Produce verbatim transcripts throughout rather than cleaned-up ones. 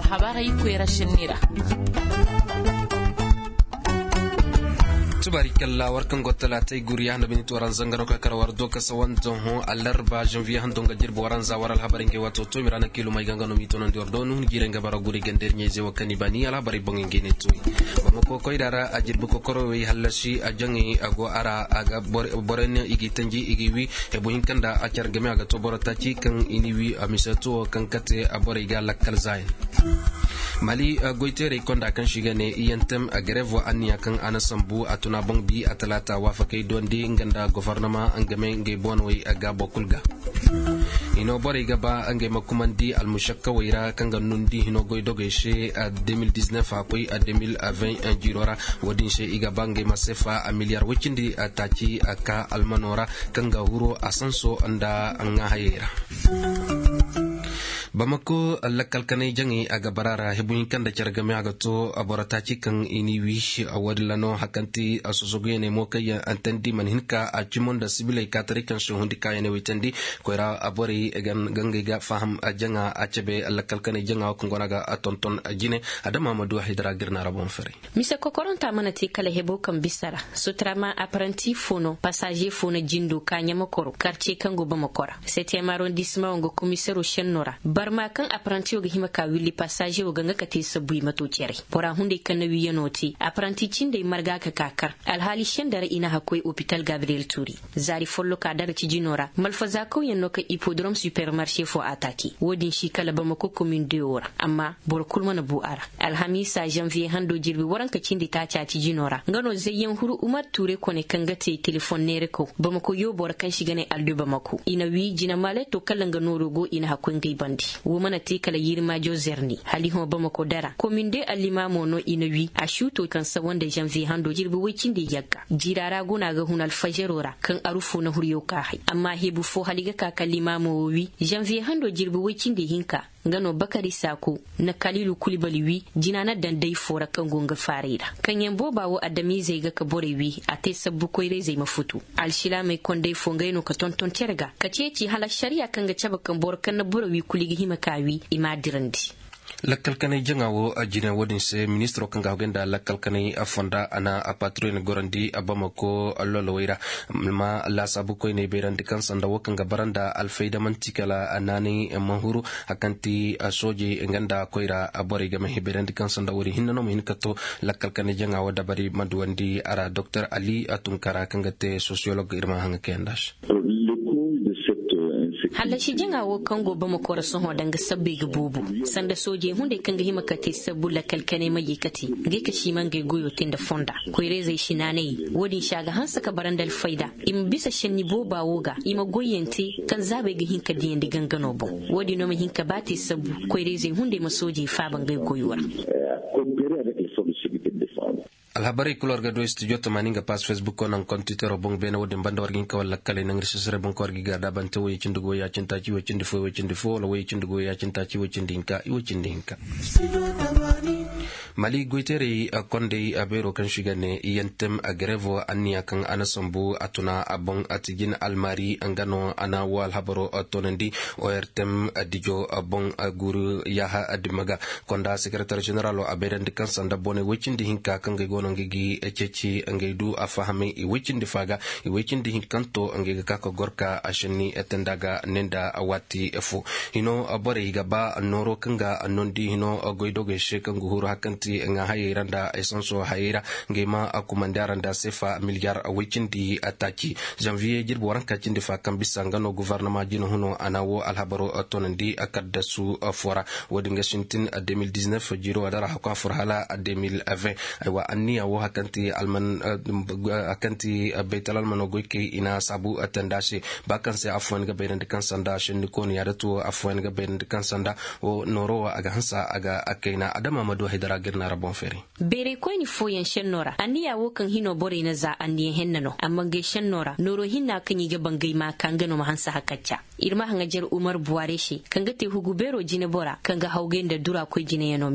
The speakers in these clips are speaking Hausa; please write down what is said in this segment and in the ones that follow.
alhabari kwera shinira tubari kalla warkan gotala tay guriya na bini toran zangano ka karawar do ka sawan don ho alarba janvier han donga jirbo waran za waral habarin ge wato to mirana kilo mai gangano mi tonon dior don hun girenga bara guri gender nye je wakani bani ala bari bongin gene toy mama ko koy dara a jirbo ko korowe halashi a jangi ago ara aga borene igi tanji igi wi e bo hinkanda a chargame aga to borata ci kan iniwi a misato kan kate a bore ga lakkal zain mali goitere konda kan shiga ne iyantem a grève aniya kan anasambu atuna bongbi atalata wafakai dondi nganda gouvernement angame nge bonway aga bokulga ino bore gaba ange makumandi almushakka waira kanga nundi hino goidoge she a deux mille dix-neuf akoy a deux mille vingt un jirora wadin she igaba nge masefa a miliyar wikindi ataki aka almanora kanga huro asanso anda anga hayera Bamako lakal kanay jangi aga barara hebuin kanda chargame aga to aborata chikan iniwi awadlano hakanti asusugene mokaya antendi manhinka achimonda sibile katarikan shuhundika ene witendi koira abori egan gangiga faham ajanga achebe lakal kanay janga kongonaga atonton ajine adama madu hidra girna rabon fere misa kokoronta manati kala hebo kan bisara sutrama apprenti fono passager fono jindo kanya mokoro quartier kango bamakora septième arrondissement ngo commissaire chenora barma kan apprenti oga hima ka willi passager oga ngaka te sabui mato cere pora hunde kan wi yanoti apprenti cinde marga ka kakar alhali shendara ina hakoi hospital Gabriel Turi zari follo ka dar ci jinora malfaza ko yanno ka hippodrome supermarché fo ataki wodin shi kala ba mako commune de ora amma bor kulmana bu ara alhamisa janvier hando jirbi waran ka cinde ta ca ci jinora ngano zayyan huru umar Ture ko ne kan gate telephone nere ko ba mako yo bor kan shi gane aldo ba mako ina wi jina male to kallanga norogo ina hakon gai bandi mana tikala yirma jo zerni hali ho bamako dara kominde alima mono inawi a shuto kan sa wanda janvier hando jirbi wakin da yagga jirara gona ga hunal fajerora kan arufo na huriyo ka hai amma hebu fo haliga ka kalima mo wi janvier hando jirbi wakin da hinka ngano bakari sako na kalilu kulibali wi jinana dandai fora kan gonga farida kan yambo bawo adami zai ga ka bore wi a tai sabbu koire zai mafutu alshila mai kondai fongaino ka tonton terga ka ceci hala sharia kan ga caba kan bor kan na bore wi kuligi hima kawi imadirandi lakkal kanay jangawo ajina wadin se ministro kanga genda lakkal kanay afonda ana apatro ne gorandi abamako alloloira ma la sabu ko ne berandi kan sanda wakanga baranda alfaida mantikala anani mahuru hakanti asoje nganda koira abori game berandi kan sanda wori hinno min kato lakkal kanay jangawo dabari madwandi ara Dr Ali Atunkara kanga te sociologue irma hanga kendash halla shi jinga wo kango ba makora sun hodanga sabbe ga bubu sanda soje hunde kanga hima kate sabbu la kalkane mai kati ge ka shi man ge goyo tinda fonda ko reze shi nanai wodin shaga hansa ka barandal faida im bisa shenni boba woga ima goyente kan zabe ga hinka diyan di gangano bo wodi no hinka bati sabbu ko reze hunde masoje fa ban ge goyuwa alhabari kulor ga do studio to maninga pas Facebook ko nan kon Twitter bong bena wode banda wargin ka wala kale nang risere bon ko wargi gada bante wo cindugo ya cinta ci wo cindi fo wo cindi fo lo wo cindugo ya cinta ci wo cindinka wo cindinka mali goitere akonde abero kan shigane yentem agrevo ania kan anasambu atuna abong atigin almari angano ana wal habaro atonendi oertem adijo abong aguru yaha adimaga konda secretary general o aberandi kan sanda bone wo cindinka kan ge ngigi ececi ngaidu afahame i wicindi faga i wicindi hinkanto ngega kako gorka ashini etendaga nenda awati efu hino abore igaba noro kanga anondi hino goidoge shekangu huru hakanti nga hayiranda esanso hayira ngema akumandaranda sefa milyar wicindi ataki janvier jirbo waranka cindi fa kambisa ngano gouvernement jino huno anawo alhabaro atonendi akadasu fora wodinga shintin deux mille dix-neuf jiro adara hakwa forhala deux mille vingt aywa ni awo hakanti alman hakanti baital alman goike ina sabu atendashi bakanse afwan ga bayan kan sanda shin ko ni yaratu afwan ga bayan kan sanda o noro aga hansa aga akaina adama madu haidara girna rabon fere bere ko ni foyen shennora ani yawo kan hino bore na za ani hennano amma ga shennora noro hinna kan yi ga bangai ma kan gano ma hansa hakacca irma hanga jar Umar Buware shi kan ga te hugu bero jine bora kan ga haugen da dura ko jine yano misa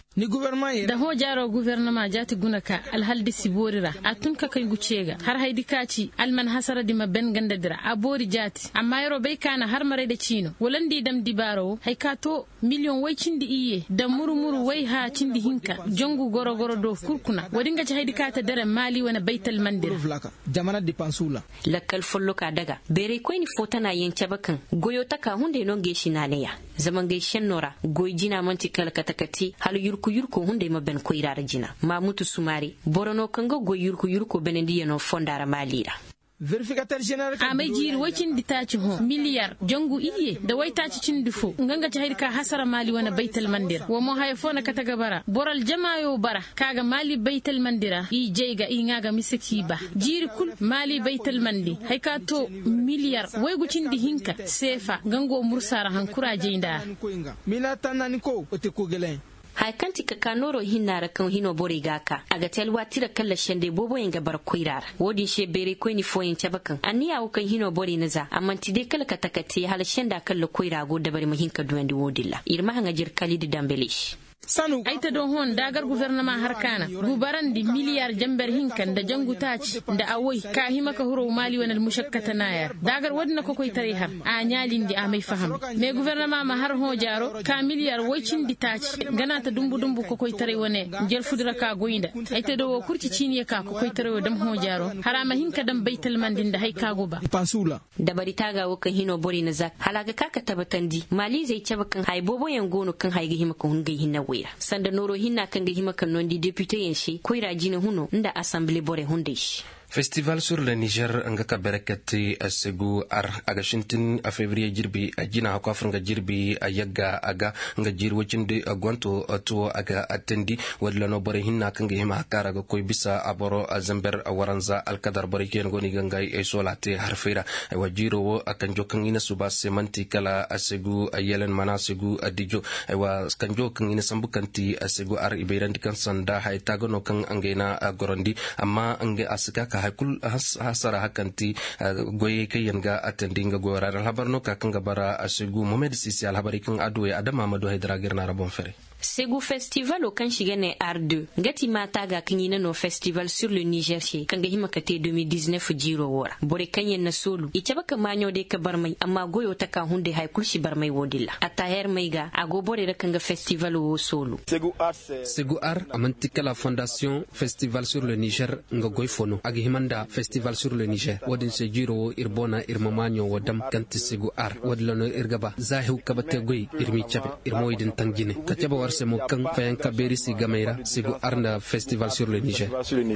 ni gouvernement da ho jaro gouvernement jati gunaka alhaldi siborira atun ka kai gucega har haidi kaci alman hasara di maben ganda dira abori jati amma yaro bai kana har mare da cino wolandi dam dibaro hay kato million wai cindi iye da murmuru wai ha cindi hinka jongu goro goro do kurkuna wadinga ci haidi kata dare mali wana baital mandira jamana di pansula lakkal follo ka daga bere ko ni fotana yen cabakan goyo taka hunde non geshi naleya zaman gaishen nora goy jina manti kala katakati hal yurku yurku hunde maben ko irara jina mamutu sumari borono kanga goy yurku yurku benendi no fondara malira verificateur général amay jir wacin ditaci ho miliyar jongu iye da wai taci cin dufo nganga ci hayrka hasara mali wana baital mandir wo mo hay fona kataga bara boral jamaayo bara kaga mali baital mandira i jeyga i ngaga misaki ba jiri kul mali baital mandi hay ka to miliyar wai gucin di hinka sefa gango mursara hankura jeinda mina tanani ko ote ko gelen hay kanti ka kanoro hinara kan hino bore gaka aga telwa tira kala shende bobo yenga bar koirar wodi she bere ko ni foyin tabakan aniya o kan hino bore naza amma tide kala katakati hal shenda kala koira go da bari mahinka duwandi wodilla irma hanga jir kalidi dambelish sanu aita don hon dagar gouvernement harkana gubaran di miliyar jamber hinkan da jangu taci da awoi ka hima ka huro mali wanal mushakkata naya dagar wadna ko koy tare har a nyalin di amai faham me gouvernement ma har ho jaro ka miliyar wocin di taci gana ta dumbu dumbu ko koy tare wane jel fudura ka goyinda aita do kurci ciniye ka ko koy tare dam ho jaro harama hinka dam baitul mandin da hay ka goba pansula da bari taga wakan hino bori na zak halaga kaka tabatandi mali zai cabakan hay bobo yan gono kan hay ga hima ko hunga hinna sanda noro hinna kan ga hima kan non di député yenshi koira jina huno nda assemblée bore hundish Festival sur le Niger nga ka berekati asegu ar aga shintin a février jirbi a jina ha kwafr nga jirbi a yagga aga nga jir wacinde gwanto to aga attendi wadla no bore hinna kan ga hima hakara ga koy bisa aboro a zamber a waranza alkadar bore ken goni gangay e solate harfira ay wajiro wo akan jokan ina suba semanti kala asegu a yelen mana segu adijo ay wa kan jokan ina sambukanti asegu ar ibeirandi kan sanda hay tagono kan angena gorondi amma ange asika hakul hasara hakanti goye kayanga atendinga gorar habarno ka kanga bara asegu Mohamed Sisi al habari kan adwe adama Mamadou Haidara girna rabon fere Segu festival o kan shigane R deux ngati mata ga kanyina no festival sur le Niger she kanga himakate deux mille dix-neuf jiro wora bore kanyen na solu ita baka manyo de ka barmai amma goyo ta kan hunde hay kulshi barmai wodilla ataher mai ga ago bore da kanga festival o solu Segu Art Segu Art amantika la fondation festival sur le Niger nga goy fono agi himanda festival sur le Niger wodin se jiro irbona irmamanyo wodam kanti Segu Art wadlano irgaba zahu kabate goy irmi chabe irmoidin tangine kachaba warse mo kan fayan kaberi si gameira Segu Arna festival sur le Niger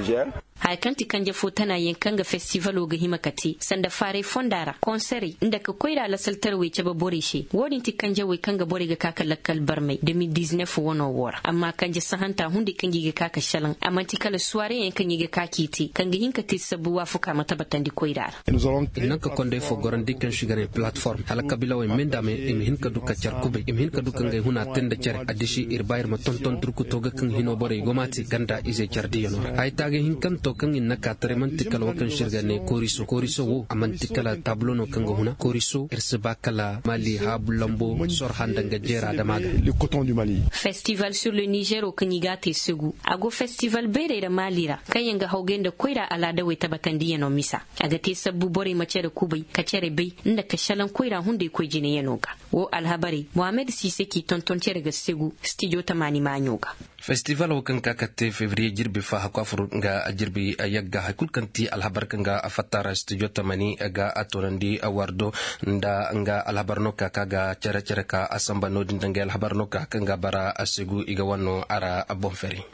hay kanti kanje fotana yen kanga festival o ga himakati sanda fare fondara konseri inda ka koira la saltar we chaba borishi wodin ti kanje we kanga bori ga kaka lakal barmai deux mille dix-neuf wono wora amma kanje sahanta hundi kangi ga kaka shalan amma ti kala soirée yen kangi ga kakiti kanga hinka ti sabu wafuka mata batandi koira inna ka konde fo gorandi kan shigane platform hala kabila we mendame im hinka duka charkube im hinka duka ngai huna tenda cer adishi irbayr ma tonton turku toga kan hino bore gomati ganda ise chardi yono ay tage hinkan to kan inna ka tare mantikal wakan shirgane koriso koriso wo amantikala tablo no kan huna koriso irsba kala mali hablambo sor handanga jera damaga le coton du Mali festival sur le Niger o kanigate Segu ago festival bere da malira kayanga haugenda koira alada we tabatandi yano misa aga te sabbu bore mace da kubai kacere bai inda ka shalan koira hunde ko jine yanoga wo alhabari Mohamed Sisi ki tonton tere ga Segu studio tamani manyoga festival o kan kakate février jirbi fa hakwafur nga jirbi yagga hakul kanti alhabar kanga afatara studio tamani aga atonandi awardo nda nga alhabarno ka kaga cere cere ka asamba no dindange alhabarno ka kanga bara Asegu iga wanno ara abonferi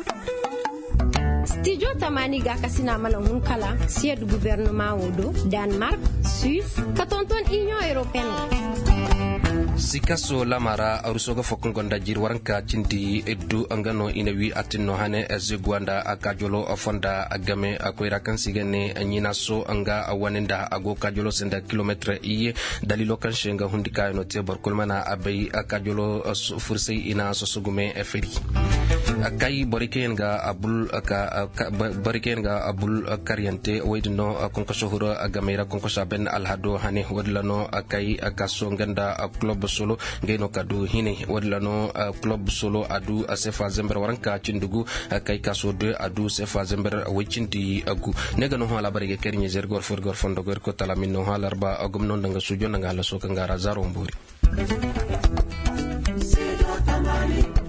Studio Tamani ga kasina mala hun kala siège du gouvernement wodo Danemark, Suisse, katonton Union Européenne. Sikaso lamara arusoga fokongonda jir waranka cindi eddu angano inawi atinno hane ezegwanda akajolo fonda agame akoira kan sigane nyina so anga awanenda ago kajolo senda kilometre iye dalilo kan shenga hundika no te borkolmana abay akajolo fursei ina sosugume eferi kai boriken ga abul ka boriken ga abul karyante waydino konko sohuro gamera konko saben alhado hane wadlano kai kaso nganda club solo ngeno kadu hine wadlano club solo adu sefa zember waranka cindugu kai kaso de adu sefa zember wicindi agu negano hala barige kernye zergor forgor fondo gor ko talamino halarba agum non nga sujo nga la soka ngara zaro mburi.